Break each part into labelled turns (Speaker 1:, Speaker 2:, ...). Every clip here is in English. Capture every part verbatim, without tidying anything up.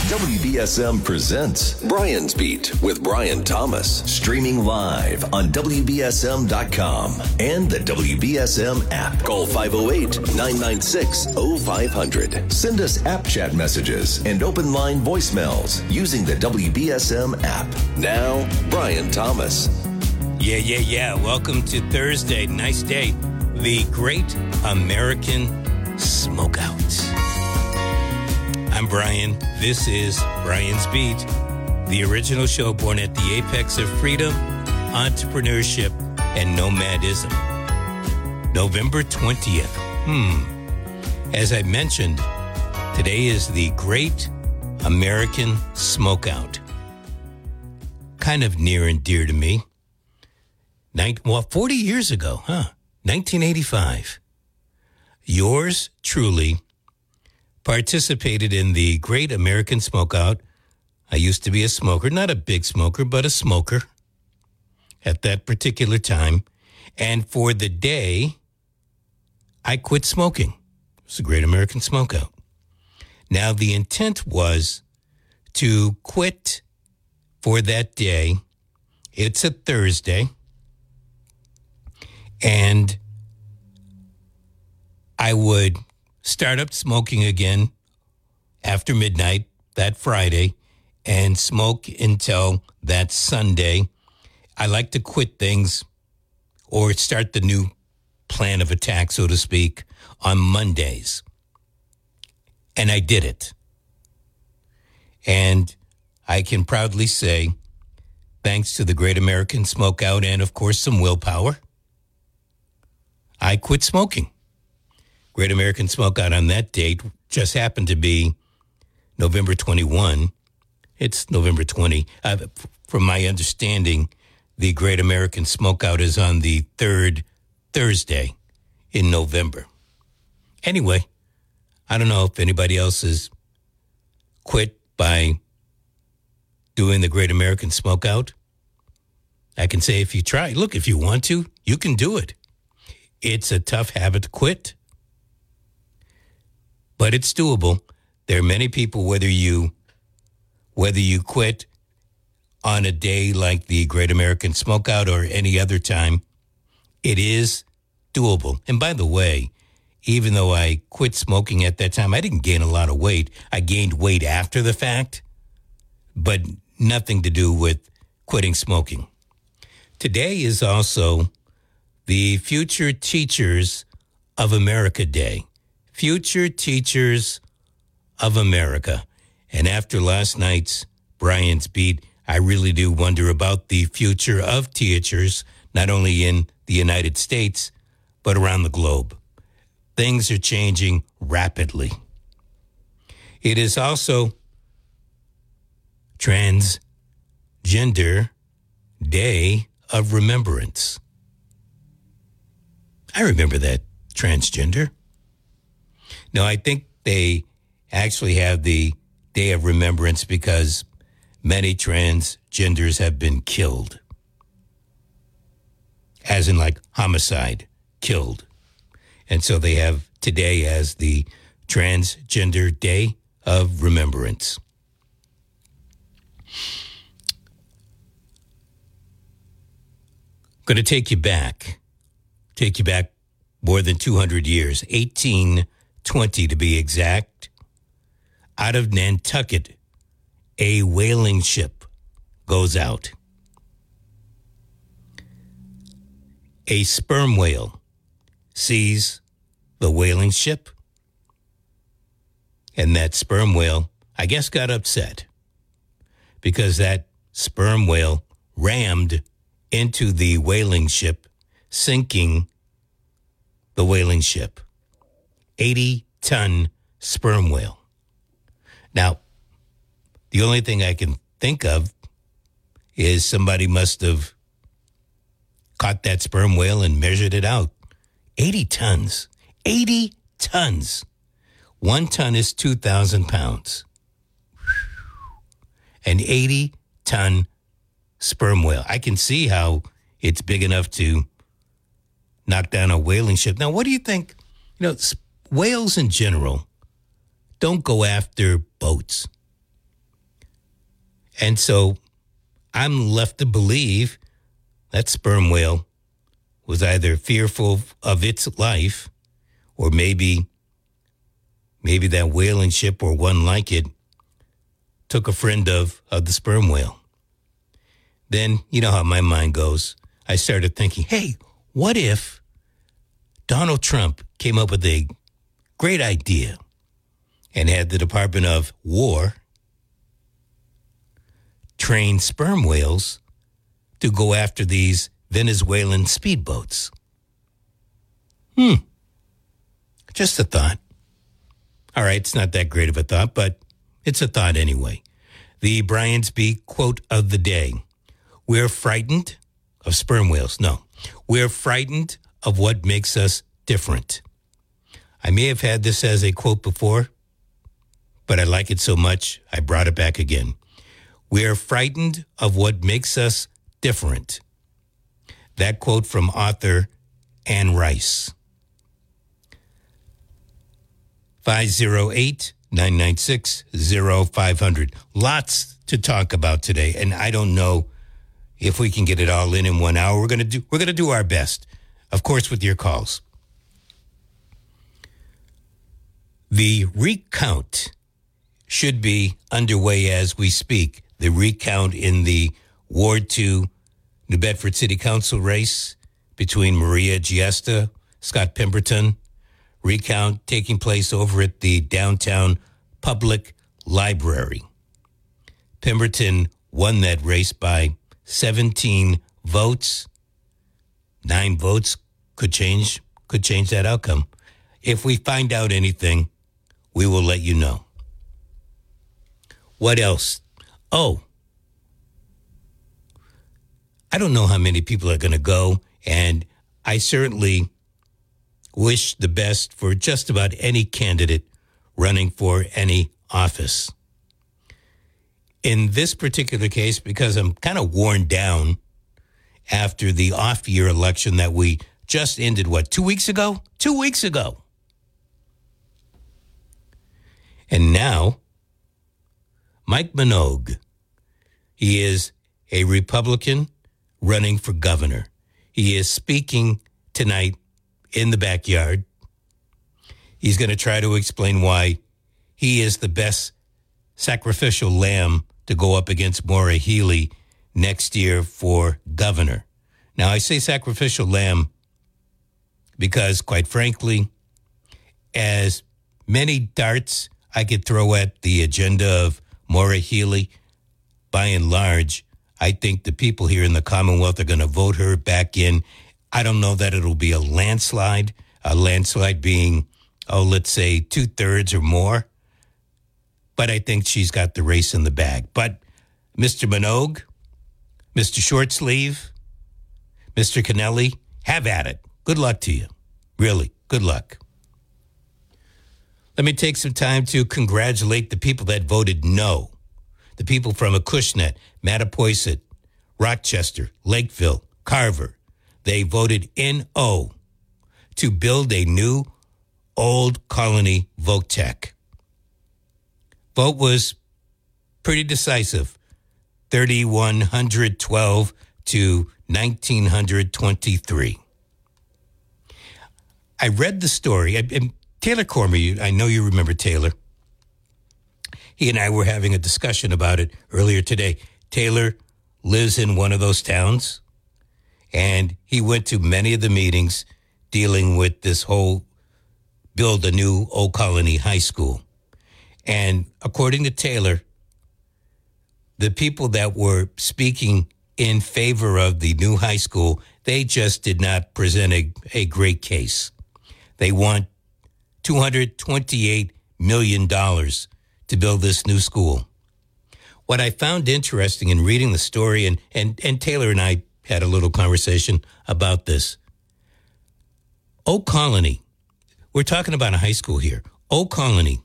Speaker 1: W B S M presents Brian's Beat with Brian Thomas. Streaming live on W B S M dot com and the W B S M app. Call five oh eight, nine nine six, oh five hundred. Send us app chat messages and open line voicemails using the W B S M app. Now, Brian Thomas.
Speaker 2: Yeah, yeah, yeah. Welcome to Thursday. Nice day. The Great American Smokeout. I'm Brian. This is Brian's Beat, the original show born at the apex of freedom, entrepreneurship, and nomadism. November twentieth. Hmm. As I mentioned, today is the Great American Smokeout. Kind of near and dear to me. Nin- well, forty years ago, huh? nineteen eighty-five. Yours truly participated in the Great American Smokeout. I used to be a smoker, not a big smoker, but a smoker at that particular time. And for the day, I quit smoking. It was the Great American Smokeout. Now, the intent was to quit for that day. It's a Thursday. And I would start up smoking again after midnight that Friday and smoke until that Sunday. I like to quit things or start the new plan of attack, so to speak, on Mondays. And I did it. And I can proudly say, thanks to the Great American Smokeout and, of course, some willpower, I quit smoking. Great American Smokeout on that date just happened to be November twenty-first. It's November twentieth. Uh, from my understanding, the Great American Smokeout is on the third Thursday in November. Anyway, I don't know if anybody else has quit by doing the Great American Smokeout. I can say if you try, look, if you want to, you can do it. It's a tough habit to quit, but it's doable. There are many people, whether you whether you quit on a day like the Great American Smokeout or any other time, it is doable. And by the way, even though I quit smoking at that time, I didn't gain a lot of weight. I gained weight after the fact, but nothing to do with quitting smoking. Today is also the Future Teachers of America Day. Future Teachers of America. And after last night's Brian's Beat, I really do wonder about the future of teachers, not only in the United States, but around the globe. Things are changing rapidly. It is also Transgender Day of Remembrance. I remember that, transgender. No, I think they actually have the Day of Remembrance because many transgenders have been killed. As in like homicide, killed. And so they have today as the Transgender Day of Remembrance. Going to take you back. Take you back more than two hundred years, eighteen twenty to be exact. Out of Nantucket, a whaling ship goes out. A sperm whale sees the whaling ship, and that sperm whale, I guess, got upset because that sperm whale rammed into the whaling ship, sinking the whaling ship. eighty-ton sperm whale. Now, the only thing I can think of is somebody must have caught that sperm whale and measured it out. eighty tons. eighty tons. One ton is two thousand pounds. An eighty-ton sperm whale. I can see how it's big enough to knock down a whaling ship. Now, what do you think? You know, whales in general don't go after boats. And so I'm left to believe that sperm whale was either fearful of its life, or maybe, maybe that whaling ship or one like it took a friend of, of the sperm whale. Then, you know how my mind goes. I started thinking, hey, what if Donald Trump came up with a great idea and had the Department of War train sperm whales to go after these Venezuelan speedboats? Hmm. Just a thought. All right, it's not that great of a thought, but it's a thought anyway. The Brian's Beat quote of the day. We're frightened of sperm whales. No, we're frightened of what makes us different. I may have had this as a quote before, but I like it so much, I brought it back again. We're frightened of what makes us different. That quote from author Anne Rice. five oh eight, nine nine six, oh five hundred. Lots to talk about today, and I don't know if we can get it all in in one hour. We're going to do we're going to do our best, of course, with your calls. The recount should be underway as we speak. The recount in the Ward two New Bedford City Council race between Maria Giesta, Scott Pemberton. Recount taking place over at the downtown public library. Pemberton won that race by seventeen votes. Nine votes could change, could change that outcome. If we find out anything, we will let you know. What else? Oh, I don't know how many people are going to go, and I certainly wish the best for just about any candidate running for any office. In this particular case, because I'm kind of worn down after the off-year election that we just ended, what, two weeks ago? Two weeks ago. And now, Mike Minogue, he is a Republican running for governor. He is speaking tonight in the backyard. He's going to try to explain why he is the best sacrificial lamb to go up against Maura Healey next year for governor. Now, I say sacrificial lamb because, quite frankly, as many darts I could throw at the agenda of Maura Healey, by and large, I think the people here in the Commonwealth are going to vote her back in. I don't know that it'll be a landslide, a landslide being, oh, let's say two-thirds or more. But I think she's got the race in the bag. But Mister Minogue, Mister Shortsleeve, Mister Kennelly, have at it. Good luck to you. Really, good luck. Let me take some time to congratulate the people that voted no. The people from Acushnet, Mattapoisett, Rochester, Lakeville, Carver. They voted N O to build a new Old Colony vote tech. Vote was pretty decisive, thirty-one twelve to nineteen twenty-three. I read the story. I, and Taylor Cormier, I know you remember Taylor. He and I were having a discussion about it earlier today. Taylor lives in one of those towns, and he went to many of the meetings dealing with this whole build a new Old Colony high school. And according to Taylor, the people that were speaking in favor of the new high school, they just did not present a, a great case. They want two hundred twenty-eight million dollars to build this new school. What I found interesting in reading the story, and, and, and Taylor and I had a little conversation about this. Old Colony, we're talking about a high school here. Old Colony,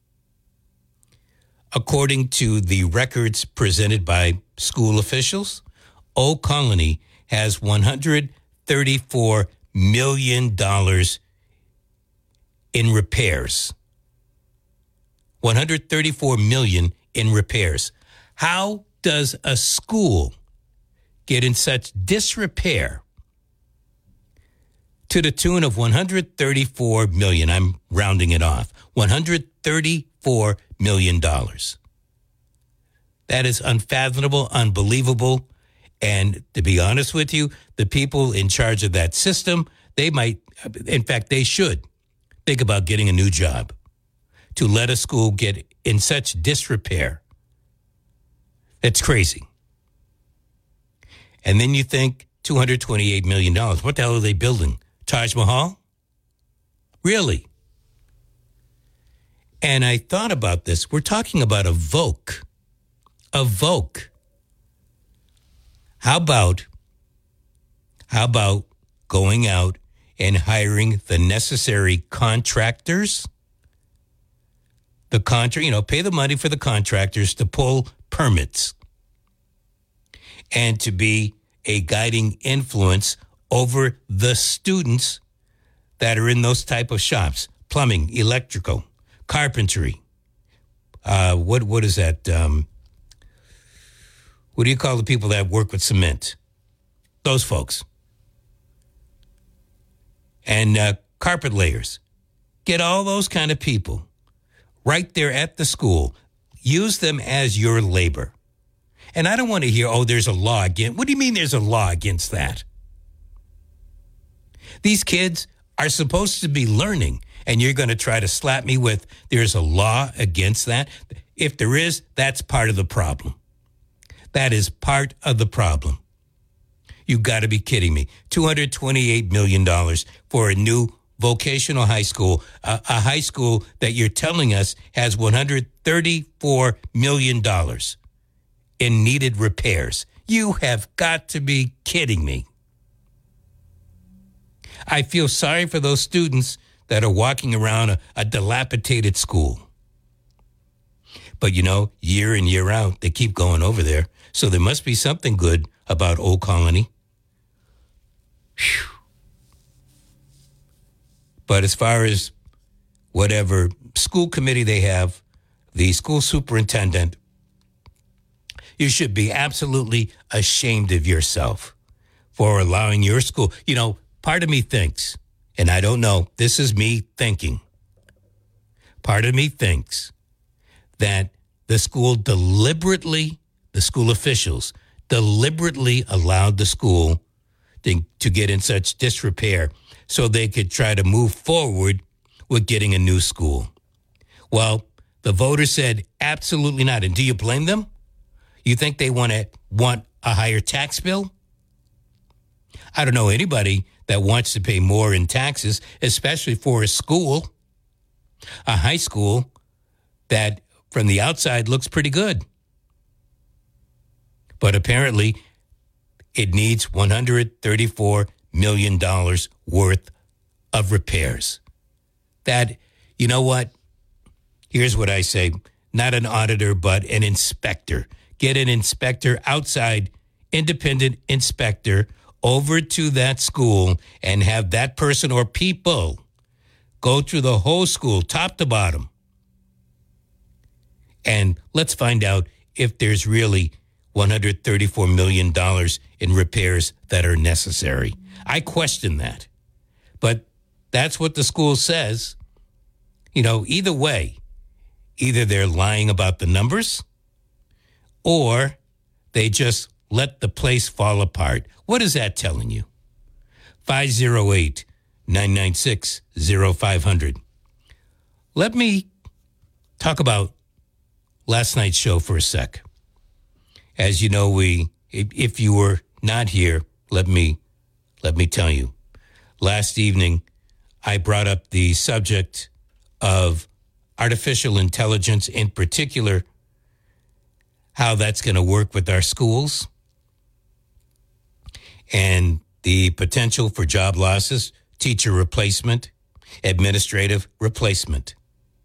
Speaker 2: according to the records presented by school officials, Old Colony has one hundred thirty-four million dollars in repairs. one hundred thirty-four million dollars in repairs. How does a school get in such disrepair to the tune of one hundred thirty-four million dollars? I'm rounding it off. one hundred thirty-four million dollars. That is unfathomable, unbelievable. And to be honest with you, the people in charge of that system, they might, in fact, they should think about getting a new job to let a school get in such disrepair. It's crazy. And then you think two hundred twenty-eight million dollars. What the hell are they building? Taj Mahal? Really? And I thought about this. We're talking about a Voc. A Voc. How about, how about going out and hiring the necessary contractors? The contra, you know, pay the money for the contractors to pull permits and to be a guiding influence over the students that are in those type of shops: plumbing, electrical, carpentry. Uh, what what is that? Um, what do you call the people that work with cement? Those folks. And uh, carpet layers. Get all those kind of people right there at the school. Use them as your labor. And I don't want to hear, oh, there's a law against. What do you mean there's a law against that? These kids are supposed to be learning, and you're going to try to slap me with there's a law against that? If there is, that's part of the problem. That is part of the problem. You got to be kidding me. two hundred twenty-eight million dollars for a new vocational high school, a, a high school that you're telling us has one hundred thirty-four million dollars in needed repairs. You have got to be kidding me. I feel sorry for those students that are walking around a, a dilapidated school. But, you know, year in, year out, they keep going over there. So there must be something good about Old Colony. Whew. But as far as whatever school committee they have, the school superintendent, you should be absolutely ashamed of yourself for allowing your school. You know, part of me thinks, and I don't know, this is me thinking. Part of me thinks that the school deliberately, the school officials deliberately allowed the school to, to get in such disrepair so they could try to move forward with getting a new school. Well, the voters said absolutely not. And do you blame them? You think they want to want a higher tax bill? I don't know anybody that wants to pay more in taxes, especially for a school, a high school that from the outside looks pretty good. But apparently it needs one hundred thirty-four million dollars worth of repairs. That, you know what? Here's what I say. Not an auditor, but an inspector. Get an inspector, outside independent inspector, over to that school and have that person or people go through the whole school, top to bottom. And let's find out if there's really one hundred thirty-four million dollars in repairs that are necessary. I question that. But that's what the school says. You know, either way, either they're lying about the numbers or they just let the place fall apart. What is that telling you? five oh eight, nine nine six, oh five hundred. Let me talk about last night's show for a sec. As you know, we, if you were not here, let me, let me tell you. Last evening, I brought up the subject of artificial intelligence, in particular, how that's going to work with our schools and the potential for job losses, teacher replacement, administrative replacement.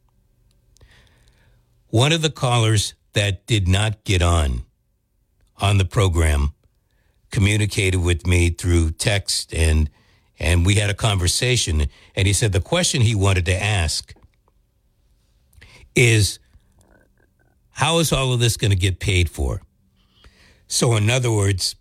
Speaker 2: One of the callers that did not get on on the program communicated with me through text, and and we had a conversation, and he said the question he wanted to ask is, how is all of this going to get paid for? So in other words,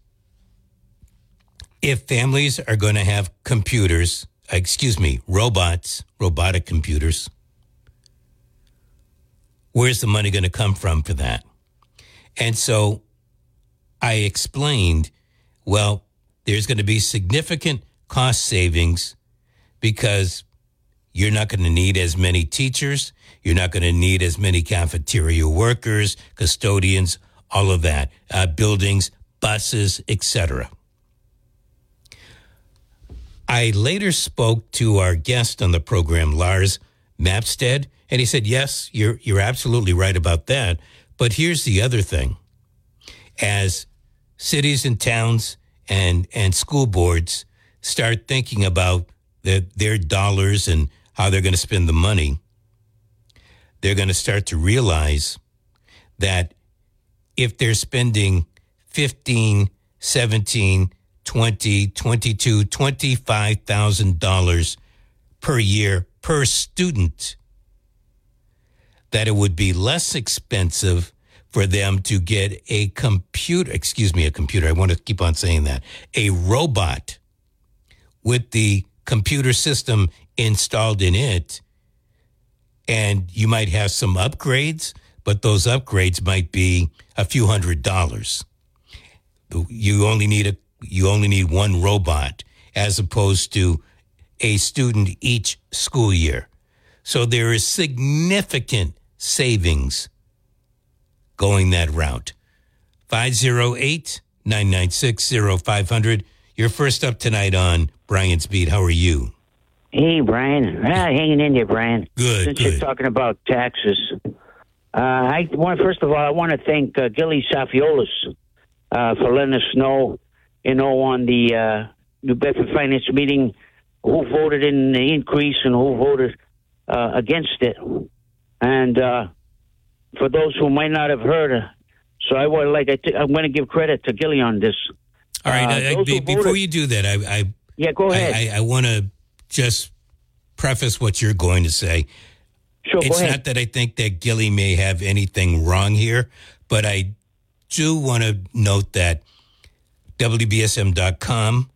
Speaker 2: if families are going to have computers, excuse me, robots, robotic computers, where's the money going to come from for that? And so I explained, well, there's going to be significant cost savings because you're not going to need as many teachers. You're not going to need as many cafeteria workers, custodians, all of that, uh, buildings, buses, et cetera. I later spoke to our guest on the program, Lars Mapstead, and he said, yes, you're you're absolutely right about that. But here's the other thing. As cities and towns and, and school boards start thinking about the, their dollars and how they're going to spend the money, they're going to start to realize that if they're spending fifteen, seventeen, twenty, twenty-two, twenty-five thousand dollars per year per student, that it would be less expensive for them to get a computer, excuse me, a computer. I want to keep on saying that, a robot with the computer system installed in it. And you might have some upgrades, but those upgrades might be a few hundred dollars. You only need a you only need one robot as opposed to a student each school year. So there is significant savings going that route. five oh eight, nine nine six, oh five hundred. You're first up tonight on Brian's Beat. How are you?
Speaker 3: Hey, Brian. Ah, hanging in there, Brian.
Speaker 2: Good,
Speaker 3: Since
Speaker 2: good.
Speaker 3: you're talking about taxes, uh, I want first of all, I want to thank uh, Gilly Safiolis uh, for letting us know, you know, on the uh, New Bedford Finance meeting who voted in the increase and who voted uh, against it. And uh, for those who might not have heard, uh, so I would like I t- I'm going to give credit to Gilly on this.
Speaker 2: All right.
Speaker 3: Uh,
Speaker 2: I, be, before
Speaker 3: voted,
Speaker 2: you do that, I I,
Speaker 3: yeah, go ahead.
Speaker 2: I, I, I want to just preface what you're going to say.
Speaker 3: Sure,
Speaker 2: It's
Speaker 3: go ahead.
Speaker 2: not that I think that Gilly may have anything wrong here, but I do want to note that W B S M dot com,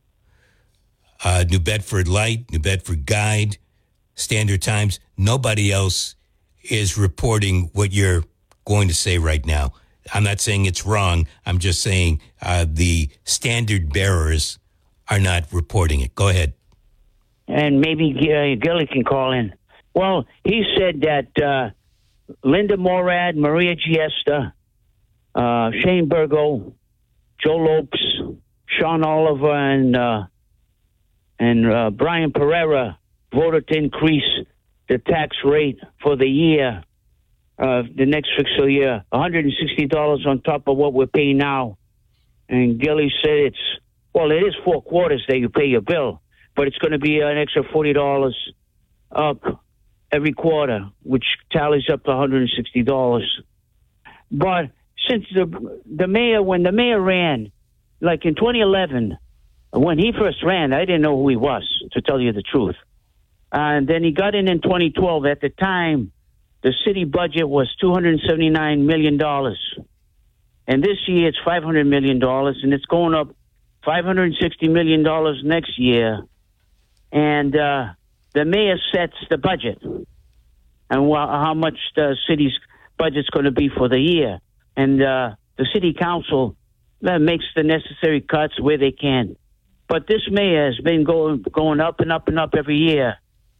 Speaker 2: uh, New Bedford Light, New Bedford Guide, Standard Times, nobody else is reporting what you're going to say right now. I'm not saying it's wrong. I'm just saying uh, the standard bearers are not reporting it. Go ahead.
Speaker 3: And maybe uh, Gilly can call in. Well, he said that uh, Linda Morad, Maria Giesta, uh, Shane Burgo, Joe Lopes, Sean Oliver, and uh, and uh, Brian Pereira voted to increase the tax rate for the year, uh, the next fiscal year, one hundred sixty dollars on top of what we're paying now. And Gilly said it's, well, it is four quarters that you pay your bill, but it's going to be an extra forty dollars up every quarter, which tallies up to one hundred sixty dollars. But since the the mayor, when the mayor ran, like in twenty eleven, when he first ran, I didn't know who he was, to tell you the truth. And then he got in in twenty twelve. At the time, the city budget was two hundred seventy-nine million dollars. And this year it's five hundred million dollars, and it's going up five hundred sixty million dollars next year. And uh, the mayor sets the budget and wh- how much the city's budget's going to be for the year. And uh, the city council uh, makes the necessary cuts where they can. But this mayor has been going going up and up and up every year.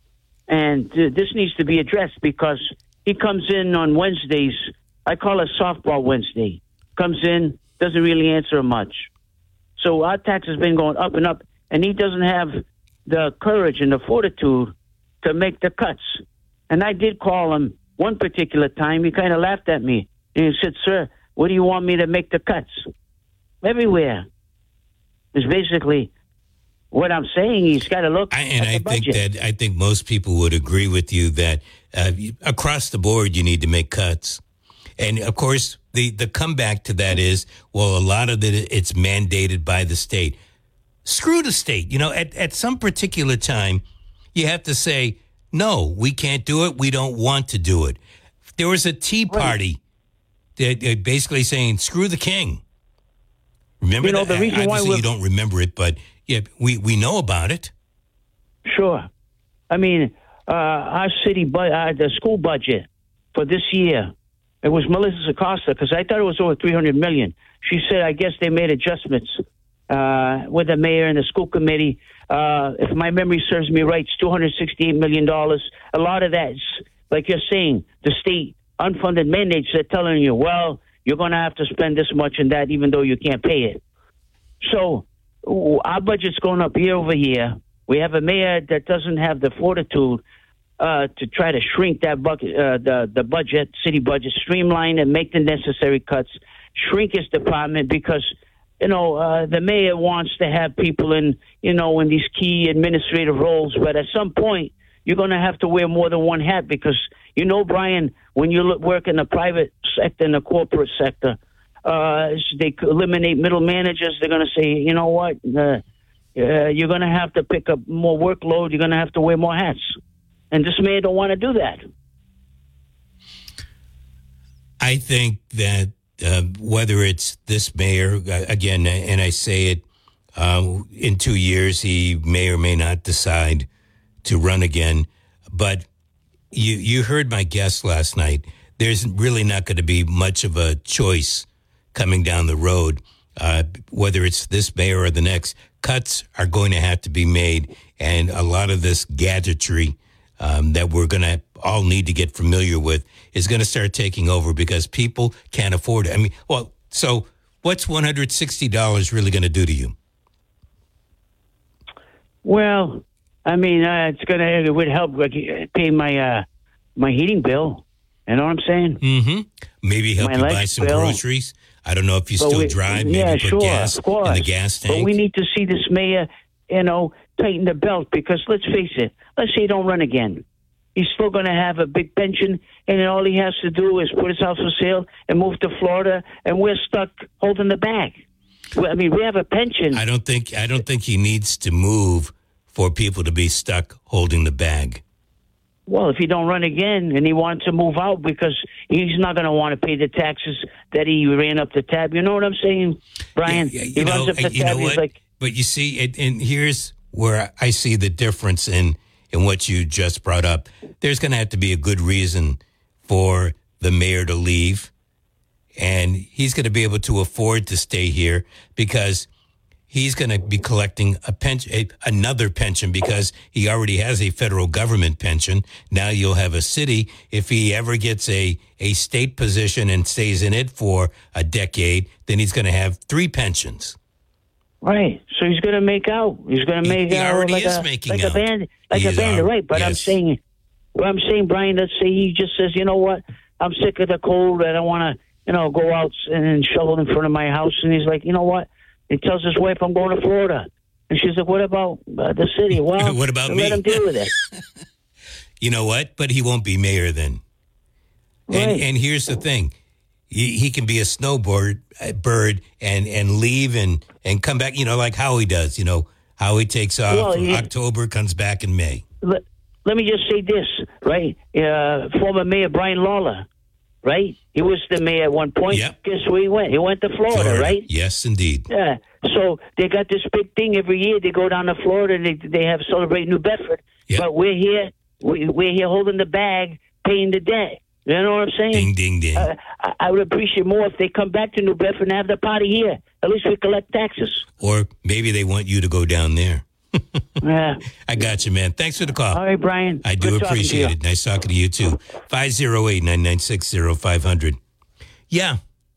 Speaker 3: And uh, this needs to be addressed because he comes in on Wednesdays. I call it softball Wednesday. Comes in, doesn't really answer much. So our tax has been going up and up, and he doesn't have the courage and the fortitude to make the cuts. And I did call him one particular time. He kind of laughed at me. And he said, sir, what do you want me to make the cuts? Everywhere. It's basically what I'm saying. He's got to look
Speaker 2: I, and
Speaker 3: at
Speaker 2: I
Speaker 3: the
Speaker 2: think
Speaker 3: budget.
Speaker 2: that I think most people would agree with you that uh, across the board you need to make cuts. And of course, the, the comeback to that is, well, a lot of it, it's mandated by the state. Screw the state. You know, at, at some particular time, you have to say, no, we can't do it. We don't want to do it. There was a Tea Party that uh, basically saying, screw the king. Remember
Speaker 3: you know,
Speaker 2: that?
Speaker 3: the reason why
Speaker 2: Obviously, you don't remember it, but yeah, we, we know about it.
Speaker 3: Sure. I mean, uh, our city, bu- uh, the school budget for this year, it was Melissa Acosta, because I thought it was over three hundred million dollars. She said, I guess they made adjustments uh, with the mayor and the school committee. Uh, if my memory serves me right, it's two hundred sixty-eight million dollars. A lot of that is, like you're saying, the state unfunded mandates are telling you, well, you're going to have to spend this much and that, even though you can't pay it. So our budget's going up year over year. We have a mayor that doesn't have the fortitude uh, to try to shrink that bucket, uh, the the budget, city budget, streamline and make the necessary cuts, shrink his department because, you know, uh, the mayor wants to have people in, you know, in these key administrative roles. But at some point, you're going to have to wear more than one hat because, you know, Brian, when you look, work in the private sector and the corporate sector, uh, they eliminate middle managers. They're going to say, you know what, uh, uh, you're going to have to pick up more workload. You're going to have to wear more hats. And this mayor don't want to do that.
Speaker 2: I think that uh, whether it's this mayor, uh, again, and I say it, uh, in two years, he may or may not decide to run again. But you, you heard my guest last night. There's really not going to be much of a choice coming down the road, uh, whether it's this mayor or the next. Cuts are going to have to be made, and a lot of this gadgetry um, that we're going to all need to get familiar with is going to start taking over because people can't afford it. I mean, well, so what's one hundred sixty dollars really going to do to you?
Speaker 3: Well, I mean, uh, it's gonna it would help like, pay my uh, my heating bill. You know what I'm saying?
Speaker 2: Mm-hmm. Maybe help
Speaker 3: My
Speaker 2: you buy
Speaker 3: light
Speaker 2: some
Speaker 3: bill.
Speaker 2: groceries. I don't know if you
Speaker 3: But
Speaker 2: still
Speaker 3: we-
Speaker 2: drive. Maybe
Speaker 3: yeah,
Speaker 2: put
Speaker 3: sure,
Speaker 2: gas
Speaker 3: of course.
Speaker 2: in the gas tank.
Speaker 3: But we need to see this mayor, you know, tighten the belt because let's face it. Let's say he don't run again. He's still going to have a big pension, and then all he has to do is put his house for sale and move to Florida, and we're stuck holding the bag. Well, I mean, we have a pension.
Speaker 2: I don't think I don't think he needs to move for people to be stuck holding the bag.
Speaker 3: Well, if he don't run again and he wants to move out because he's not going to want to pay the taxes that he ran up the tab. You know what I'm saying, Brian?
Speaker 2: Yeah, yeah,
Speaker 3: he
Speaker 2: you
Speaker 3: runs
Speaker 2: know,
Speaker 3: up the
Speaker 2: you
Speaker 3: tab.
Speaker 2: know
Speaker 3: He's
Speaker 2: what?
Speaker 3: like,
Speaker 2: But you see, it, and here's where I see the difference in, in what you just brought up. There's going to have to be a good reason for the mayor to leave, and he's going to be able to afford to stay here because he's going to be collecting a pension, a, another pension because he already has a federal government pension. Now you'll have a city. If he ever gets a, a state position and stays in it for a decade, then he's going to have three pensions.
Speaker 3: right. So he's going to make out. He's going to
Speaker 2: He-
Speaker 3: make
Speaker 2: he
Speaker 3: out
Speaker 2: already
Speaker 3: like
Speaker 2: is
Speaker 3: a
Speaker 2: making
Speaker 3: like
Speaker 2: out.
Speaker 3: a band, like
Speaker 2: He
Speaker 3: a
Speaker 2: is
Speaker 3: bandit,
Speaker 2: al-
Speaker 3: right? But I'm
Speaker 2: yes.
Speaker 3: saying, what I'm saying, Brian, let's say he just says, you know what? I'm sick of the cold. I don't want to, you know, go out and shovel in front of my house. And he's like, you know what? He tells his wife, I'm going to Florida. And she's like, what about uh, the city? Well,
Speaker 2: What about
Speaker 3: let
Speaker 2: me?
Speaker 3: him deal with it.
Speaker 2: You know what? But he won't be mayor then. And
Speaker 3: Right.
Speaker 2: and here's the thing. He, he can be a snowboard uh, bird and, and leave and, and come back, you know, like Howie does. You know, Howie takes off
Speaker 3: Well,
Speaker 2: in
Speaker 3: he-
Speaker 2: October, comes back in May.
Speaker 3: let, let me just say this, right? Uh, former Mayor Brian Lawler, right? He was the mayor at one point.
Speaker 2: Yep.
Speaker 3: Guess where he went? He went to Florida,
Speaker 2: Florida.
Speaker 3: right?
Speaker 2: Yes, indeed.
Speaker 3: Yeah. So they got this big thing every year. They go down to Florida and they, they have celebrate New Bedford.
Speaker 2: Yep.
Speaker 3: But we're here. We, we're here holding the bag, paying the debt. You know what I'm saying?
Speaker 2: Ding, ding, ding.
Speaker 3: Uh, I, I would appreciate more if they come back to New Bedford and have the party here. At least we collect taxes.
Speaker 2: Or maybe they want you to go down there.
Speaker 3: Yeah.
Speaker 2: I got you, man. Thanks for the call.
Speaker 3: All right, Brian.
Speaker 2: I do
Speaker 3: Good talking to
Speaker 2: appreciate
Speaker 3: you.
Speaker 2: it. Nice talking to you, too. five oh eight, nine nine six, oh five hundred. Yeah.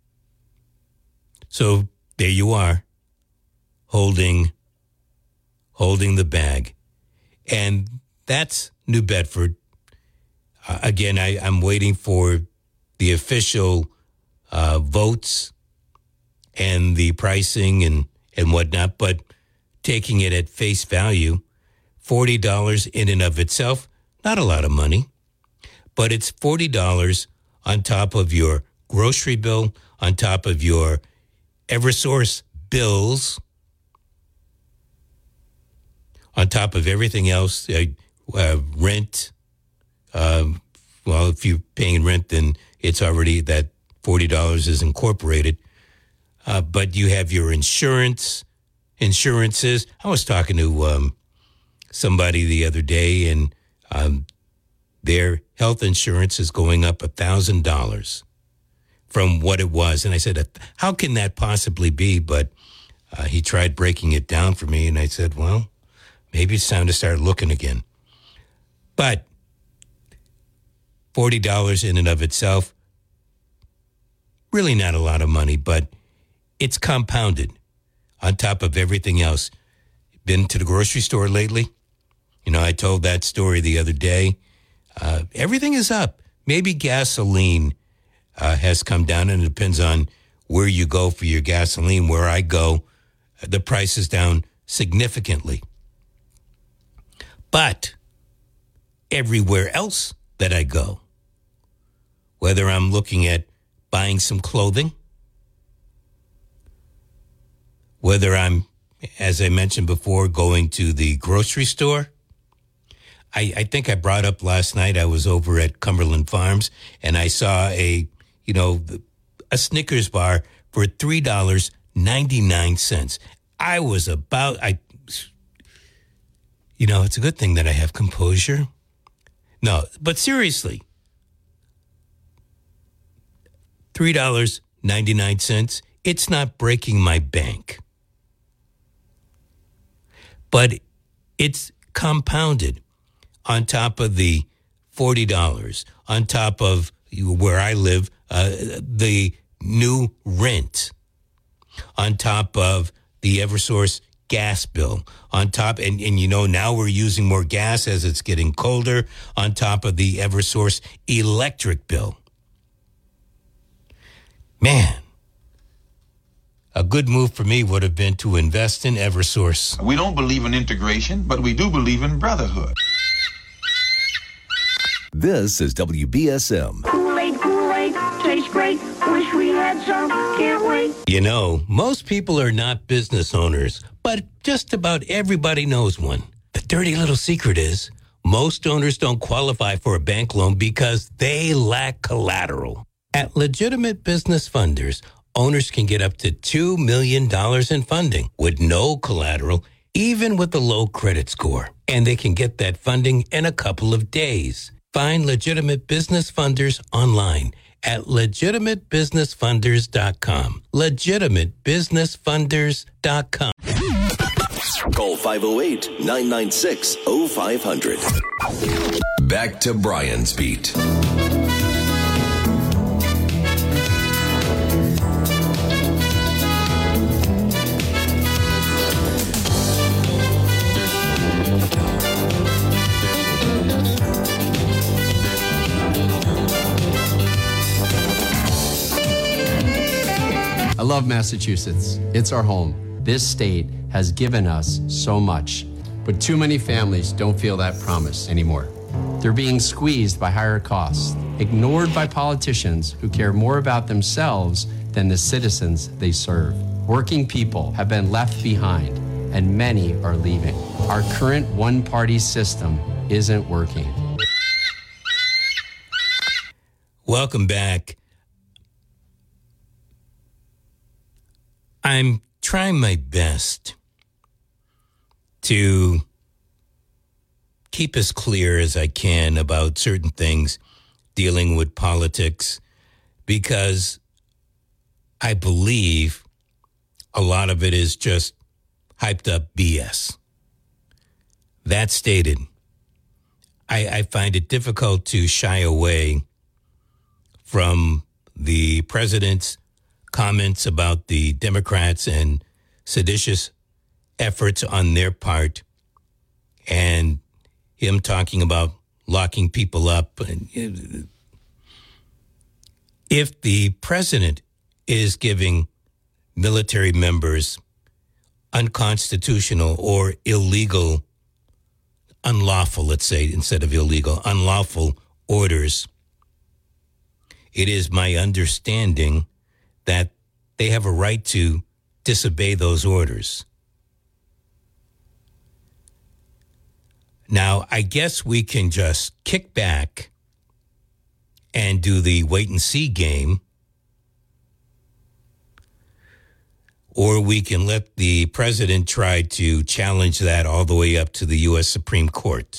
Speaker 2: So there you are, holding, holding the bag. And that's New Bedford. Uh, again, I, I'm waiting for the official uh, votes and the pricing and, and whatnot, but taking it at face value, forty dollars in and of itself, not a lot of money, but it's forty dollars on top of your grocery bill, on top of your Eversource bills, on top of everything else, uh, uh, rent. Um, well, if you're paying rent, then it's already that forty dollars is incorporated. uh, but you have your insurance, insurances. I was talking to um, somebody the other day, and um, their health insurance is going up one thousand dollars from what it was. And I said, how can that possibly be? But uh, he tried breaking it down for me, and I said, well, maybe it's time to start looking again. But forty dollars in and of itself, really not a lot of money, but it's compounded on top of everything else. Been to the grocery store lately? You know, I told that story the other day. Uh, everything is up. Maybe gasoline uh, has come down, and it depends on where you go for your gasoline. Where I go, the price is down significantly. But everywhere else that I go, whether I'm looking at buying some clothing, whether I'm, as I mentioned before, going to the grocery store. I, I think I brought up last night, I was over at Cumberland Farms, and I saw a, you know, a Snickers bar for three dollars and ninety-nine cents. I was about, I, you know, it's a good thing that I have composure. No, but seriously, three dollars and ninety-nine cents, it's not breaking my bank. But it's compounded on top of the forty dollars, on top of where I live, uh, the new rent, on top of the Eversource gas bill, on top, and, and you know, now we're using more gas as it's getting colder, on top of the Eversource electric bill. Man, a good move for me would have been to invest in Eversource.
Speaker 4: We don't believe in integration, but we do believe in brotherhood.
Speaker 1: This is W B S M.
Speaker 5: Kool-Aid, Kool-Aid, tastes great. Wish we had some, can't wait.
Speaker 2: You know, most people are not business owners, but just about everybody knows one. The dirty little secret is most owners don't qualify for a bank loan because they lack collateral. At Legitimate Business Funders, owners can get up to two million dollars in funding with no collateral, even with a low credit score. And they can get that funding in a couple of days. Find Legitimate Business Funders online at legitimate business funders dot com. legitimate business funders dot com.
Speaker 1: Call five oh eight, nine nine six, oh five hundred. Back to Brian's Beat.
Speaker 6: I love Massachusetts. It's our home. This state has given us so much, but too many families don't feel that promise anymore. They're being squeezed by higher costs, ignored by politicians who care more about themselves than the citizens they serve. Working people have been left behind, and many are leaving. Our current one-party system isn't working.
Speaker 2: Welcome back. I'm trying my best to keep as clear as I can about certain things dealing with politics, because I believe a lot of it is just hyped up B S. That stated, I, I find it difficult to shy away from the president's comments about the Democrats and seditious efforts on their part, and him talking about locking people up. If the president is giving military members unconstitutional or illegal, unlawful, let's say, instead of illegal, unlawful orders, it is my understanding that they have a right to disobey those orders. Now, I guess we can just kick back and do the wait and see game or we can let the president try to challenge that all the way up to the U S Supreme Court.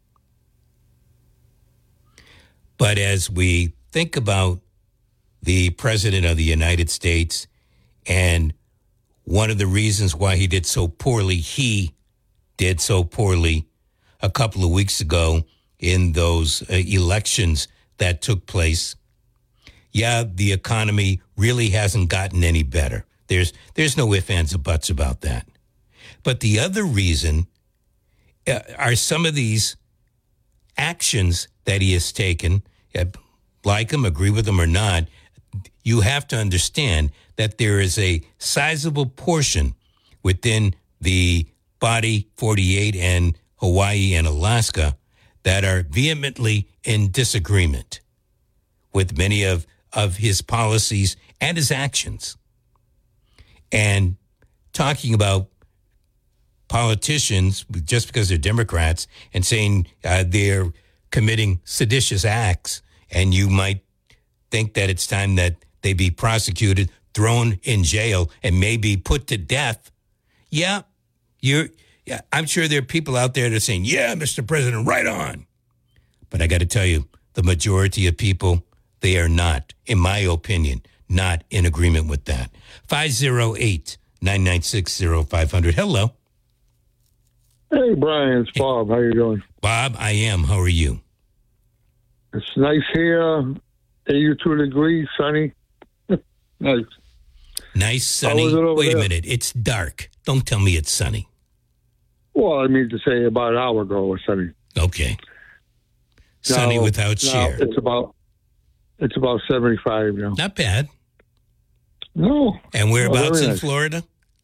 Speaker 2: But as we think about the president of the United States and one of the reasons why he did so poorly, he did so poorly a couple of weeks ago in those uh, elections that took place. Yeah, the economy really hasn't gotten any better. There's there's no ifs, ands, or buts about that. But the other reason uh, are some of these actions that he has taken, uh, like him, agree with him or not. You have to understand that there is a sizable portion within the Body forty-eight and Hawaii and Alaska that are vehemently in disagreement with many of, of his policies and his actions. And talking about politicians, just because they're Democrats, and saying uh, they're committing seditious acts, and you might think that it's time that they be prosecuted, thrown in jail, and maybe put to death. Yeah, you're. Yeah, I'm sure there are people out there that are saying, yeah, Mister President, right on. But I got to tell you, the majority of people, they are not, in my opinion, not in agreement with that. five oh eight, nine nine six, oh five hundred. Hello.
Speaker 7: Hey, Brian, it's Bob. How you doing?
Speaker 2: Bob, I am. How are you?
Speaker 7: It's nice here. eighty-two degrees, sunny. Nice.
Speaker 2: Nice, sunny. Wait a minute. It's dark. Don't tell me it's sunny.
Speaker 7: Well, I mean to say about an hour ago it was sunny.
Speaker 2: Okay. Sunny
Speaker 7: now,
Speaker 2: without
Speaker 7: now
Speaker 2: share.
Speaker 7: It's about it's about seventy-five now.
Speaker 2: Not bad.
Speaker 7: No.
Speaker 2: And whereabouts
Speaker 7: well,
Speaker 2: in
Speaker 7: nice.
Speaker 2: Florida?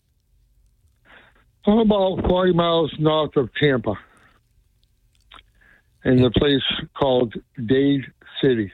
Speaker 7: I'm about forty miles north of Tampa. In a place called Dade City.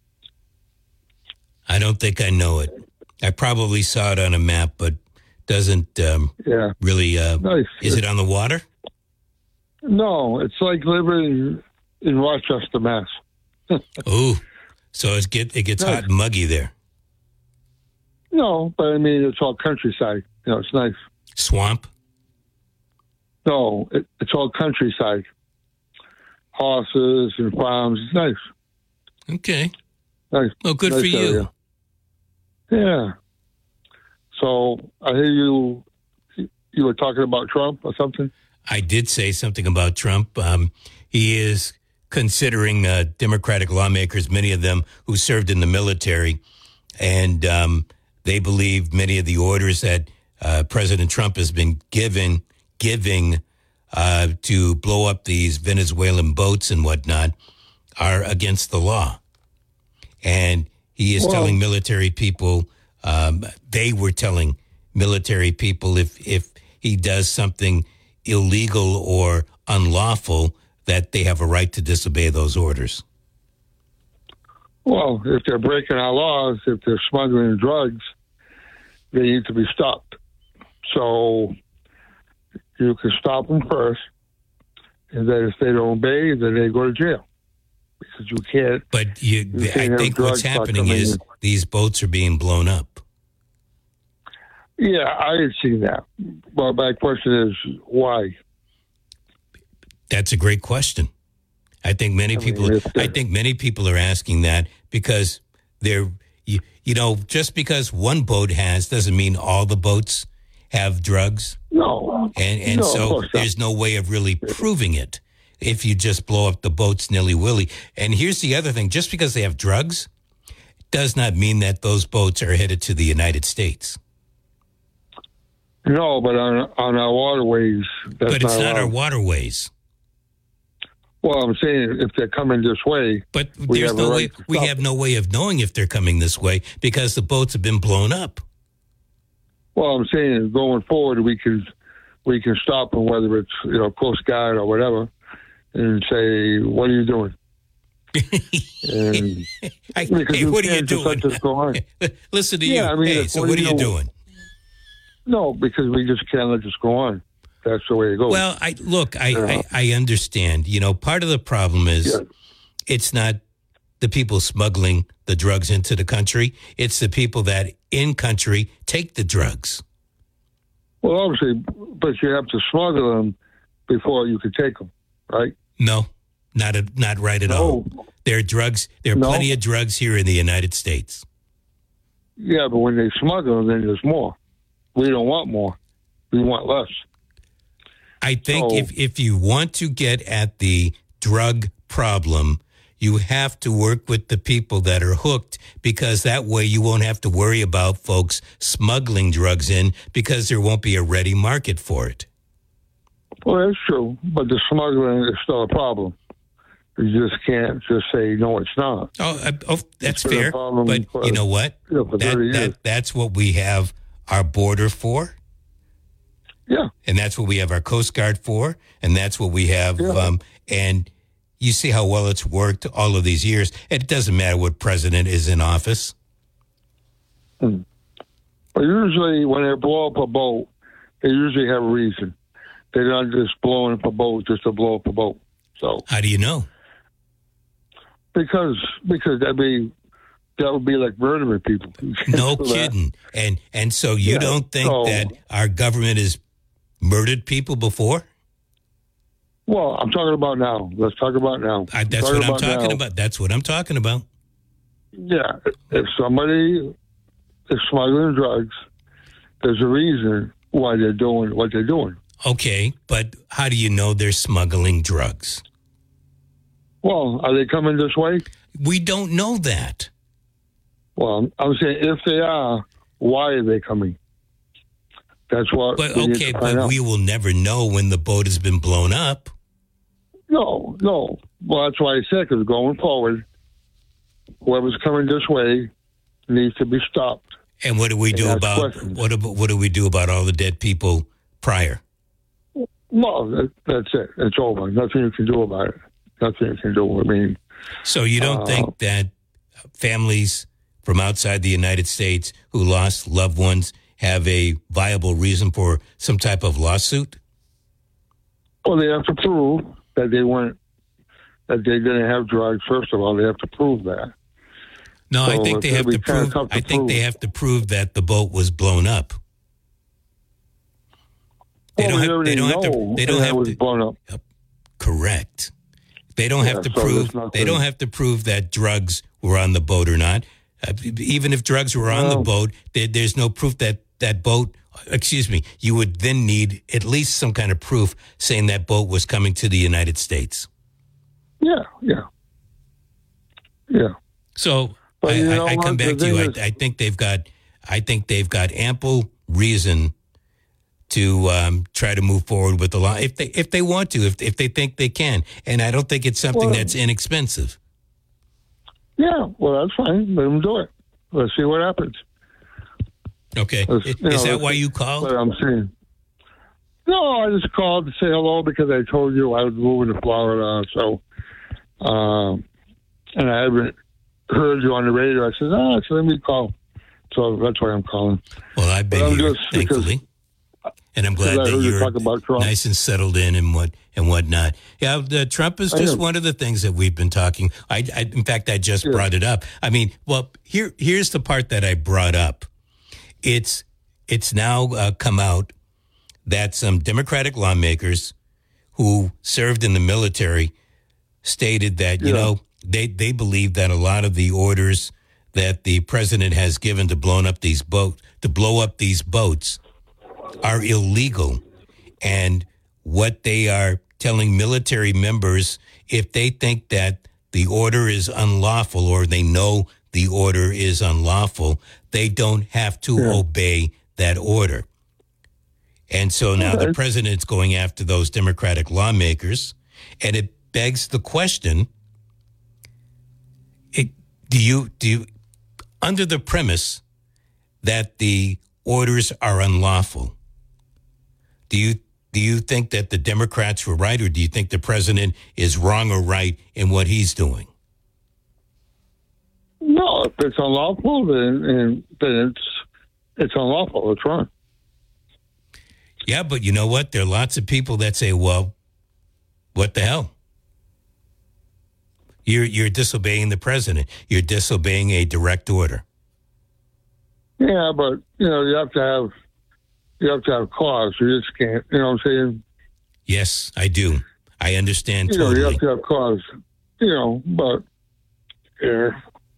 Speaker 2: I don't think I know it. I probably saw it on a map, but doesn't um,
Speaker 7: yeah.
Speaker 2: really... Uh,
Speaker 7: nice.
Speaker 2: Is it on the water?
Speaker 7: No, it's like living in Rochester, Mass.
Speaker 2: Oh, so it's get, it gets
Speaker 7: nice.
Speaker 2: hot and muggy there.
Speaker 7: No, but I mean, it's all countryside. You know, it's nice.
Speaker 2: Swamp?
Speaker 7: No, it, it's all countryside. Horses and farms. It's nice.
Speaker 2: Okay.
Speaker 7: Nice.
Speaker 2: Well, good
Speaker 7: nice
Speaker 2: for you.
Speaker 7: Area. Yeah. So I hear you. You were talking about Trump or something.
Speaker 2: I did say something about Trump. Um, he is considering uh, Democratic lawmakers, many of them who served in the military, and um, they believe many of the orders that uh, President Trump has been given, giving uh, to blow up these Venezuelan boats and whatnot are against the law. And he is well, telling military people, um, they were telling military people if, if he does something illegal or unlawful, that they have a right to disobey those orders.
Speaker 7: Well, if they're breaking our laws, if they're smuggling drugs, they need to be stopped. So you can stop them first, and then if they don't obey, then they go to jail. Because you can't.
Speaker 2: But you, you can't I think what's happening is in. These boats are being blown up.
Speaker 7: Yeah, I had seen that. Well, my question is, why?
Speaker 2: That's a great question. I think many I people. Mean, I think many people are asking that because they're, you, you know, just because one boat has doesn't mean all the boats have drugs.
Speaker 7: No,
Speaker 2: and and
Speaker 7: no,
Speaker 2: so there's no way of really proving it if you just blow up the boats nilly-willy. And here's the other thing: just because they have drugs does not mean that those boats are headed to the United States.
Speaker 7: No, but on on our waterways, that's
Speaker 2: but it's not,
Speaker 7: not
Speaker 2: our waterways.
Speaker 7: Well, I'm saying if they're coming this way,
Speaker 2: but there's no way. We have no way of knowing if they're coming this way because the boats have been blown up.
Speaker 7: Well, I'm saying going forward, we can we can stop them, whether it's you know Coast Guard or whatever, and say, "What are you doing?" and,
Speaker 2: I, hey, what are you doing?
Speaker 7: Go on.
Speaker 2: Listen to
Speaker 7: yeah,
Speaker 2: you.
Speaker 7: I mean,
Speaker 2: hey, so what are you doing?
Speaker 7: No, because we just can't let this go on. That's the way it goes.
Speaker 2: Well, I look, I, yeah. I, I understand. You know, part of the problem is yeah. it's not the people smuggling the drugs into the country. It's the people that in country take the drugs.
Speaker 7: Well, obviously, but you have to smuggle them before you can take them, right?
Speaker 2: No, not a, not right at
Speaker 7: No.
Speaker 2: all. There are drugs. There are
Speaker 7: No.
Speaker 2: plenty of drugs here in the United States.
Speaker 7: Yeah, but when they smuggle them, then there's more. We don't want more. We want less.
Speaker 2: I think
Speaker 7: So-
Speaker 2: if, if you want to get at the drug problem, you have to work with the people that are hooked, because that way you won't have to worry about folks smuggling drugs in, because there won't be a ready market for it.
Speaker 7: Well, that's true, but the smuggling is still a problem. You just can't just say, no, it's not.
Speaker 2: Oh, uh, oh that's
Speaker 7: It's been a
Speaker 2: fair.
Speaker 7: problem
Speaker 2: But
Speaker 7: for-
Speaker 2: you know what?
Speaker 7: Yeah, for
Speaker 2: That,
Speaker 7: thirty years.
Speaker 2: that, that's what we have our border for.
Speaker 7: Yeah.
Speaker 2: And that's what we have our Coast Guard for. And that's what we have.
Speaker 7: Yeah.
Speaker 2: Um, and you see how well it's worked all of these years. It doesn't matter what president is in office.
Speaker 7: But usually when they blow up a boat, they usually have a reason. They're not just blowing up a boat just to blow up a boat. So
Speaker 2: How do you know?
Speaker 7: because because that'd be that would be like murdering people.
Speaker 2: No
Speaker 7: So that-
Speaker 2: kidding. And and so you
Speaker 7: Yeah,
Speaker 2: don't think
Speaker 7: so-
Speaker 2: that our government has murdered people before?
Speaker 7: Well, I'm talking about now. Let's talk about now.
Speaker 2: I, that's what I'm talking
Speaker 7: now.
Speaker 2: about. That's what I'm talking about.
Speaker 7: Yeah, if somebody is smuggling drugs, there's a reason why they're doing what they're doing.
Speaker 2: Okay, but how do you know they're smuggling drugs?
Speaker 7: Well, are they coming this way?
Speaker 2: We don't know that.
Speaker 7: Well, I'm saying if they are, why are they coming? That's what.
Speaker 2: But
Speaker 7: we need
Speaker 2: okay,
Speaker 7: to find
Speaker 2: but
Speaker 7: out.
Speaker 2: we will never know when the boat has been blown up.
Speaker 7: No, no. Well, that's why I said, because going forward, whoever's coming this way needs to be stopped.
Speaker 2: And what do we do
Speaker 7: ask
Speaker 2: about
Speaker 7: questions.
Speaker 2: what about what do we do about all the dead people prior?
Speaker 7: Well, that, that's it. It's over. Nothing you can do about it. Nothing you can do. I mean,
Speaker 2: So you don't
Speaker 7: Uh,
Speaker 2: think that families from outside the United States who lost loved ones have a viable reason for some type of lawsuit?
Speaker 7: well, they have to prove that they weren't, that they didn't have drugs. First of all, they have to prove that.
Speaker 2: No, I
Speaker 7: So
Speaker 2: think
Speaker 7: it's
Speaker 2: they
Speaker 7: gonna
Speaker 2: have
Speaker 7: be
Speaker 2: to
Speaker 7: kinda
Speaker 2: prove.
Speaker 7: tough to
Speaker 2: I think they
Speaker 7: prove.
Speaker 2: have to prove that the boat was blown up. They
Speaker 7: well,
Speaker 2: don't
Speaker 7: we
Speaker 2: have. They
Speaker 7: already
Speaker 2: don't have to.
Speaker 7: know
Speaker 2: They don't
Speaker 7: that it
Speaker 2: have
Speaker 7: was
Speaker 2: to.
Speaker 7: blown up.
Speaker 2: Correct. They don't have
Speaker 7: Yeah,
Speaker 2: to
Speaker 7: so
Speaker 2: prove.
Speaker 7: there's nothing-
Speaker 2: They don't have to prove that drugs were on the boat or not. Uh, even if drugs were on the
Speaker 7: No.
Speaker 2: boat, there, there's no proof that that boat. Excuse me. You would then need at least some kind of proof saying that boat was coming to the United States.
Speaker 7: Yeah, yeah, yeah.
Speaker 2: So
Speaker 7: But
Speaker 2: I,
Speaker 7: you
Speaker 2: I,
Speaker 7: know
Speaker 2: I come
Speaker 7: what?
Speaker 2: back
Speaker 7: The
Speaker 2: to you.
Speaker 7: thing
Speaker 2: I,
Speaker 7: is-
Speaker 2: I think they've got. I think they've got ample reason to um, try to move forward with the law if they if they want to, if if they think they can. And I don't think it's something
Speaker 7: Well-
Speaker 2: that's inexpensive.
Speaker 7: Yeah, well, that's fine. Let them do it. Let's see what happens.
Speaker 2: Okay,
Speaker 7: Let's-
Speaker 2: is,
Speaker 7: you know,
Speaker 2: is that
Speaker 7: let's-
Speaker 2: why you
Speaker 7: What
Speaker 2: called?
Speaker 7: I'm saying. No, I just called to say hello because I told you I was moving to Florida. So, um, and I haven't heard you on the radio. I said, oh, so let me call. So that's why I'm calling.
Speaker 2: Well, I've
Speaker 7: But
Speaker 2: been
Speaker 7: I'm
Speaker 2: here,
Speaker 7: just- because-
Speaker 2: thankfully, and I'm glad
Speaker 7: because I
Speaker 2: that
Speaker 7: heard you
Speaker 2: you're
Speaker 7: talk about Trump.
Speaker 2: nice and settled in and what and whatnot. Yeah, the, Trump is
Speaker 7: I
Speaker 2: just
Speaker 7: know.
Speaker 2: one of the things that we've been talking. I, I in fact, I just
Speaker 7: Yeah.
Speaker 2: brought it up. I mean, well, here here's the part that I brought up. It's it's now uh, come out that some Democratic lawmakers who served in the military stated that, you
Speaker 7: Yeah.
Speaker 2: know, they, they believe that a lot of the orders that the president has given to blow up these boat to blow up these boats are illegal. And what they are telling military members, if they think that the order is unlawful or they know the order is unlawful, they don't have to
Speaker 7: Yeah.
Speaker 2: obey that order. And so now the
Speaker 7: Okay.
Speaker 2: president's going after those Democratic lawmakers, and it begs the question: it, do you do you, under the premise that the orders are unlawful? Do you do you think that the Democrats were right, or do you think the president is wrong or right in what he's doing?
Speaker 7: No, if it's unlawful, then, then, then it's it's unlawful. It's wrong.
Speaker 2: Yeah, but you know what? There are lots of people that say, "Well, what the hell? You're you're disobeying the president. You're disobeying a direct order."
Speaker 7: Yeah, but you know you have to have you have to have cause. You just can't, you know what I'm saying?
Speaker 2: Yes, I do. I understand
Speaker 7: You
Speaker 2: totally.
Speaker 7: know, you have to have cause, you know, but, yeah.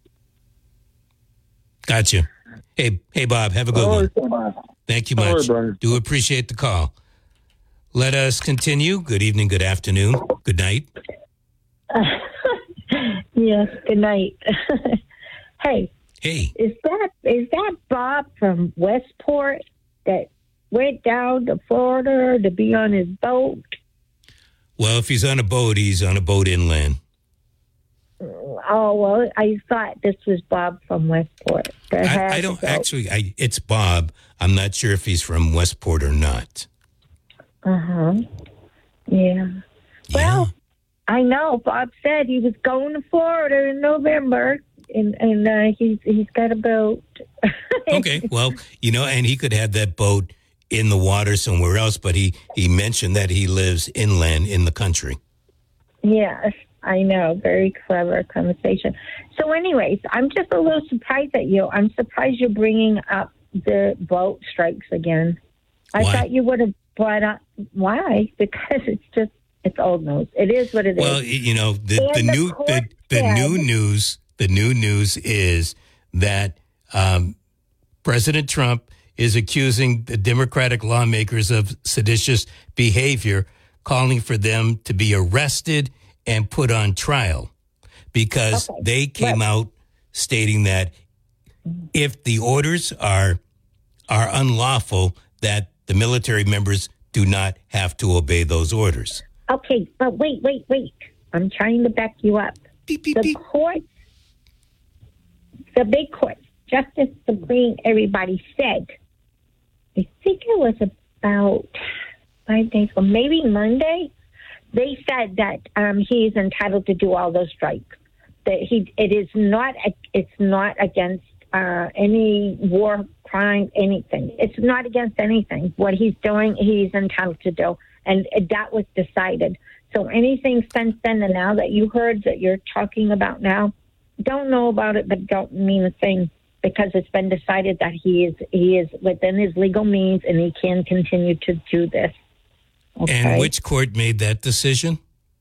Speaker 2: Gotcha. Hey, hey, Bob, have a good
Speaker 7: All
Speaker 2: one.
Speaker 7: right.
Speaker 2: Thank you
Speaker 7: All
Speaker 2: much.
Speaker 7: right, Brian.
Speaker 2: Do appreciate the call. Let us continue. Good evening, good afternoon, good night.
Speaker 8: Yes, good night. Hey,
Speaker 2: Hey,
Speaker 8: is that is that Bob from Westport that went down to Florida to be on his boat?
Speaker 2: well, if he's on a boat, he's on a boat inland.
Speaker 8: Oh, well, I thought this was Bob from Westport. that
Speaker 2: I,
Speaker 8: had
Speaker 2: I
Speaker 8: the
Speaker 2: don't
Speaker 8: boat.
Speaker 2: actually, I, it's Bob. I'm not sure if he's from Westport or not.
Speaker 8: Uh-huh. Yeah. Well, I know. Bob said he was going to Florida in November, and, and uh, he's, he's got a boat.
Speaker 2: Okay, well, you know, and he could have that boat in the water somewhere else, but he, he mentioned that he lives inland in the country.
Speaker 8: Yes, I know. Very clever conversation. So anyways, I'm just a little surprised at you. I'm surprised you're bringing up the boat strikes again. I
Speaker 2: Why?
Speaker 8: thought you would have brought up, why? Because it's just, it's old news. It is what it
Speaker 2: Well,
Speaker 8: is.
Speaker 2: you know, the,
Speaker 8: And
Speaker 2: the
Speaker 8: the
Speaker 2: new
Speaker 8: court
Speaker 2: the, the
Speaker 8: said-
Speaker 2: new news the new news is that um, President Trump is accusing the Democratic lawmakers of seditious behavior, calling for them to be arrested and put on trial because
Speaker 8: Okay,
Speaker 2: they came
Speaker 8: but-
Speaker 2: out stating that if the orders are are unlawful, that the military members do not have to obey those orders.
Speaker 8: Okay, but wait, wait, wait. I'm trying to back you up.
Speaker 2: Beep, beep,
Speaker 8: The
Speaker 2: beep.
Speaker 8: court, the big court, Justice Supreme, everybody said, I think it was about five days ago, maybe Monday, they said that um, he is entitled to do all those strikes. That he, it is not, it's not against uh, any war crime, anything. It's not against anything. What he's doing, he's entitled to do, and that was decided. So anything since then and now that you heard that you're talking about now, don't know about it, but don't mean a thing because it's been decided that he is he is within his legal means and he can continue to do this. Okay?
Speaker 2: And which court made that decision?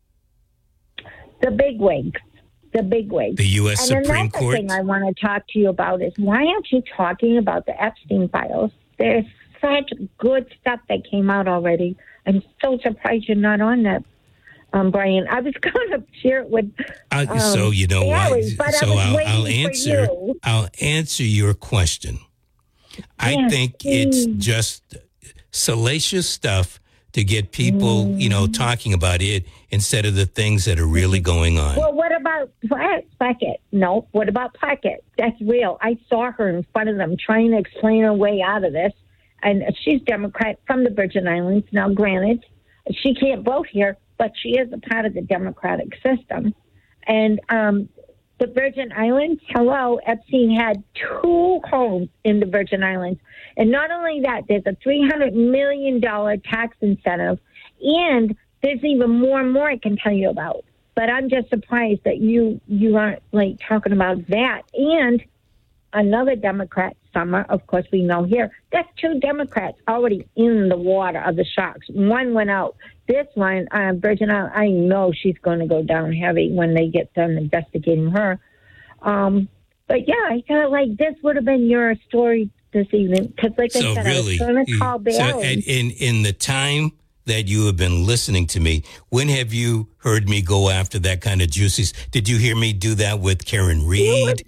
Speaker 8: The bigwigs, the bigwigs.
Speaker 2: The U S
Speaker 8: And
Speaker 2: Supreme
Speaker 8: another
Speaker 2: Court?
Speaker 8: thing I want to talk to you about is why aren't you talking about the Epstein files? There's such good stuff that came out already. I'm so surprised you're not on that. Um, Brian, I was going to share it with.
Speaker 2: Uh,
Speaker 8: um,
Speaker 2: so you know
Speaker 8: Barry,
Speaker 2: what?
Speaker 8: but
Speaker 2: So
Speaker 8: I was
Speaker 2: I'll,
Speaker 8: waiting
Speaker 2: I'll
Speaker 8: for
Speaker 2: answer.
Speaker 8: you.
Speaker 2: I'll answer your question. I
Speaker 8: Yes,
Speaker 2: think it's
Speaker 8: please.
Speaker 2: just salacious stuff to get people, you know,
Speaker 8: Mm.
Speaker 2: talking about it instead of the things that are really going on.
Speaker 8: Well, what about Pla- Plackett? No. What about Plackett? That's real. I saw her in front of them trying to explain her way out of this. And she's Democrat from the Virgin Islands. Now, granted, she can't vote here, but she is a part of the democratic system. And um, the Virgin Islands, hello, Epstein had two homes in the Virgin Islands. And not only that, there's a three hundred million dollars tax incentive, and there's even more and more I can tell you about. But I'm just surprised that you, you aren't, like, talking about that. And another Democrat, Summer, of course, we know here, that's two Democrats already in the water of the sharks. One went out. This one, uh, Virgin Islands, I know she's going to go down heavy when they get done investigating her. Um, but, yeah, I felt like this would have been your story this evening. Because, like
Speaker 2: So
Speaker 8: I said,
Speaker 2: really,
Speaker 8: I was going to
Speaker 2: you-
Speaker 8: call
Speaker 2: so
Speaker 8: Barry.
Speaker 2: and in in the time that you have been listening to me, when have you heard me go after that kind of juicy? Did you hear me do that with Karen Reed?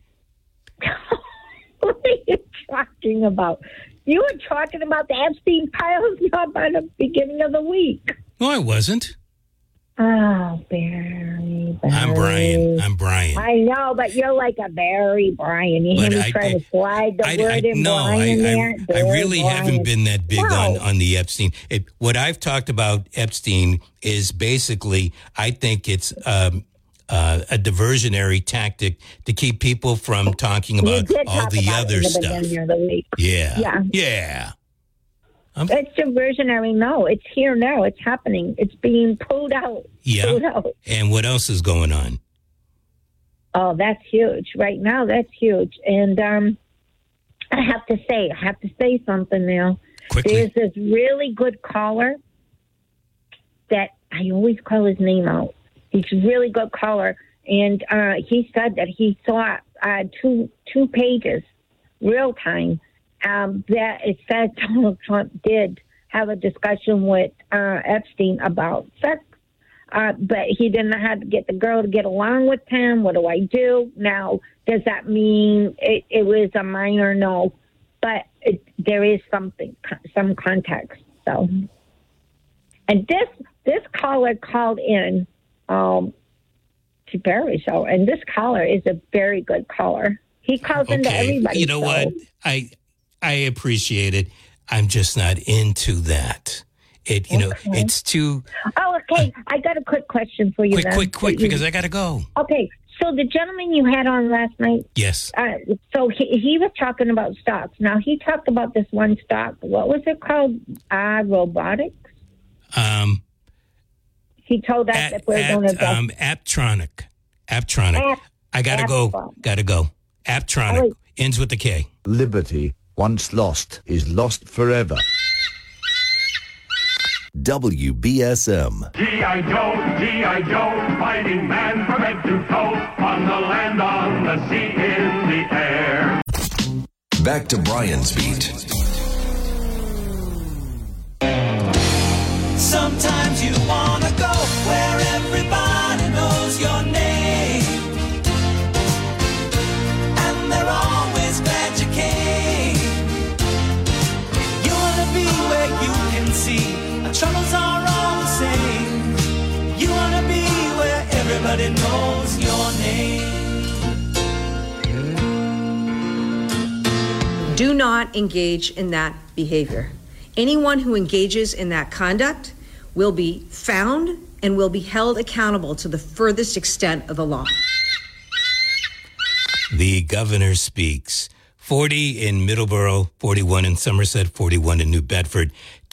Speaker 8: What are you talking about? You were talking about the Epstein files not by the beginning of the week.
Speaker 2: No, I wasn't.
Speaker 8: Oh, Barry, Barry.
Speaker 2: I'm Brian. I'm Brian.
Speaker 8: I know, but you're like a Barry Brian. You
Speaker 2: But
Speaker 8: hear me
Speaker 2: I-
Speaker 8: trying to slide the
Speaker 2: I,
Speaker 8: word
Speaker 2: I,
Speaker 8: in
Speaker 2: no, I,
Speaker 8: Brian there?
Speaker 2: I, I
Speaker 8: Barry
Speaker 2: really
Speaker 8: Brian.
Speaker 2: haven't been that big
Speaker 8: No.
Speaker 2: on, on the Epstein. It, what I've talked about Epstein is basically, I think it's um, uh, a diversionary tactic to keep people from talking
Speaker 8: You
Speaker 2: about
Speaker 8: did
Speaker 2: all
Speaker 8: talk
Speaker 2: the
Speaker 8: about it
Speaker 2: other
Speaker 8: in the
Speaker 2: stuff.
Speaker 8: beginning of the week.
Speaker 2: Yeah.
Speaker 8: Yeah.
Speaker 2: Yeah. I'm,
Speaker 8: It's diversionary. No, it's here now. It's happening. It's being pulled out. Pulled
Speaker 2: yeah.
Speaker 8: out.
Speaker 2: And what else is going on?
Speaker 8: Oh, that's huge. Right now, that's huge. And um, I have to say, I have to say something now.
Speaker 2: Quickly.
Speaker 8: There's this really good caller that I always call his name out. He's a really good caller. And uh, he said that he saw uh, two two pages, real time, um, that it said Donald Trump did have a discussion with uh, Epstein about sex. Uh, but he didn't know how to get the girl to get along with him. What do I do? Now, does that mean it, it was a minor? No. But it, there is something, some context. So, and this this caller called in um, to Barry Show, and this caller is a very good caller. He calls
Speaker 2: okay.
Speaker 8: into everybody.
Speaker 2: You know
Speaker 8: show.
Speaker 2: what? I I appreciate it. I'm just not into that. It you okay. know it's too.
Speaker 8: Oh, okay. Uh, I got a quick question for you.
Speaker 2: Quick,
Speaker 8: then.
Speaker 2: quick, quick,
Speaker 8: you,
Speaker 2: because I got to go.
Speaker 8: Okay. So the gentleman you had on last night.
Speaker 2: Yes.
Speaker 8: Uh, so he, he was talking about stocks. Now he talked about this one stock. What was it called? Uh, robotics.
Speaker 2: Um.
Speaker 8: He told us
Speaker 2: at,
Speaker 8: that we're going to go.
Speaker 2: Um, Apptronic. Apptronic.
Speaker 8: App,
Speaker 2: I got to go. Got to go. Apptronic.
Speaker 8: Right.
Speaker 2: Ends with the K.
Speaker 9: Liberty, once lost, is lost forever.
Speaker 1: W B S M.
Speaker 10: G I. Joe, G I. Joe, fighting man from head to toe, on the land, on the sea, in the air.
Speaker 1: Back to Brian's Beat.
Speaker 11: Sometimes you want to go where everybody knows your name, and they're always glad you came. You want to be where you can see our troubles are all the same. You want to be where everybody knows your name.
Speaker 12: Do not engage in that behavior. Anyone who engages in that conduct will be found and will be held accountable to the furthest extent of the law.
Speaker 2: The governor speaks. forty in Middleborough, forty-one in Somerset, forty-one in New Bedford.